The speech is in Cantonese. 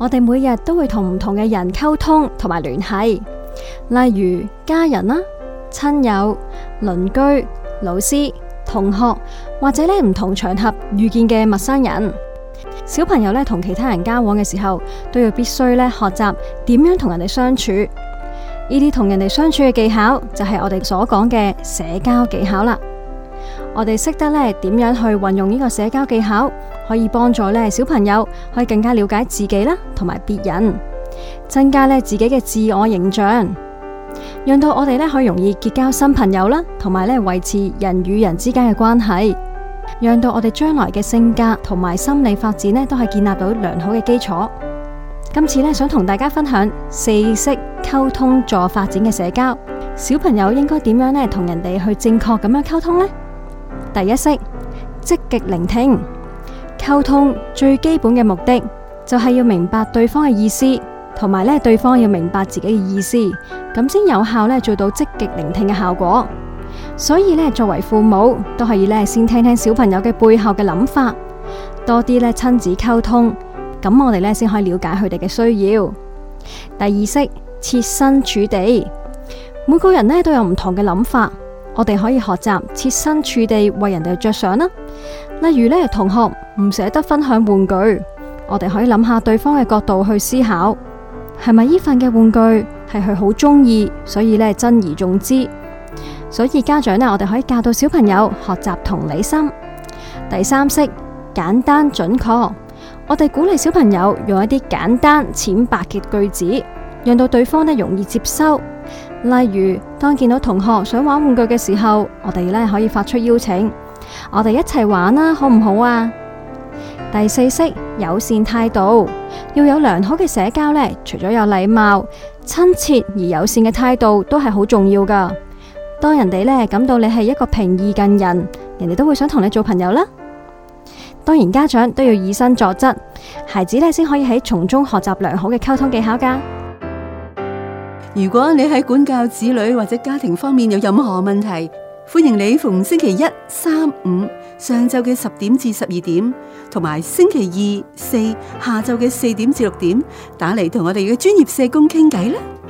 我哋每日都會同唔同嘅人溝通同埋聯繫，例如家人啦、親友、鄰居、老師、同學，或者唔同場合遇見嘅陌生人。小朋友同其他人交往嘅時候，都要必須學習點樣同人哋相處。呢啲同人哋相處嘅技巧，就係我哋所講嘅社交技巧啦。我哋識得點樣去運用呢個社交技巧，可以幫助小朋友可以更加了解自己啦，同埋別人，增加自己嘅自我形象，讓到我哋可以容易結交新朋友啦，同埋維持人與人之間嘅關係，讓到我哋將來嘅性格同埋心理發展都係建立到良好嘅基礎。今次想同大家分享4式溝通助發展嘅社交，小朋友應該點樣同人哋去正確咁樣溝通呢？第一式，積極聆聽。溝通最基本嘅目的就係要明白對方嘅意思，同埋對方要明白自己嘅意思，咁先有效做到積極聆聽嘅效果。所以作為父母都可以先聽聽小朋友嘅背後嘅諗法，多啲親子溝通，咁我哋先可以了解佢哋嘅需要。第二式，設身處地。每個人都有唔同嘅諗法，我哋可以學習設身處地為人哋着想啦。例如同學唔捨得分享玩具，我哋可以諗下對方嘅角度去思考，係咪呢份嘅玩具係佢好中意，所以珍而重之。所以家長我哋可以教到小朋友學習同理心。第三式，簡單準確。我哋鼓勵小朋友用一啲簡單淺白嘅句子，讓到對方容易接收。例如，當見到同學想玩玩具嘅時候，我哋可以發出邀請，我哋一齊玩啦，好唔好啊？第四式，友善態度。要有良好嘅社交除咗有禮貌、親切而友善嘅態度都係好重要噶。當人哋感到你係一個平易近人，人哋都會想同你做朋友啦。當然，家長都要以身作則，孩子先可以喺從中學習良好嘅溝通技巧噶。 如果你喺管教子女或者家庭方面有任何問題，歡迎你逢星期1、3、5上晝嘅10點至12點，同埋星期2、4下晝嘅4點至6點打嚟同我哋嘅專業社工傾偈啦。